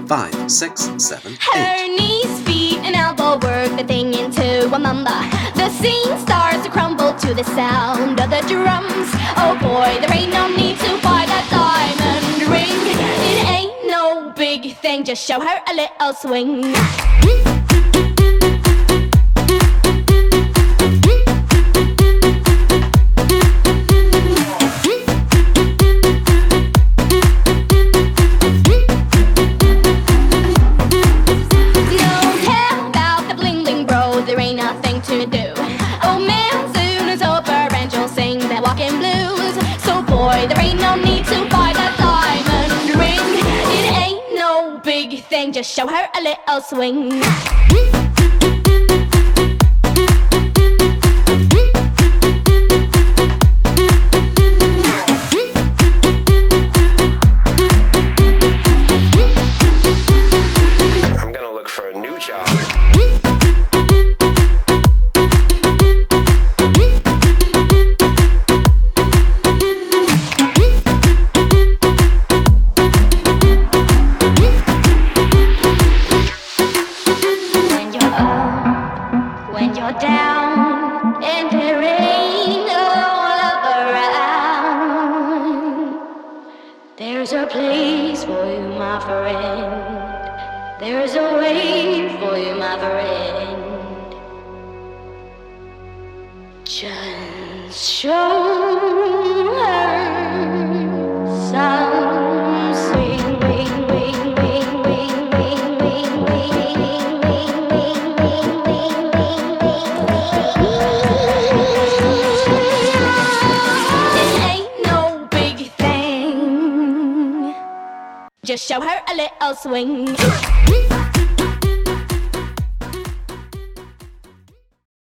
5, 6, 7, 8. Her knees, feet, and elbow work the thing into a mamba. The scene starts to crumble to the sound of the drums. Oh boy, there ain't no need to buy that diamond ring. It ain't no big thing, just show her a little swing. To do. Oh man, soon is over and you'll sing that walking blues. So boy, there ain't no need to buy that diamond ring. It ain't no big thing, just show her a little swing. I'm gonna look for a new job. Down and there ain't no love around. There's a place for you, my friend. There's a way for you, my friend. Just show her some swing, wing, wing, wing, wing, wing, wing, wing, wing, wing, wing, wing. Just show her a little swing.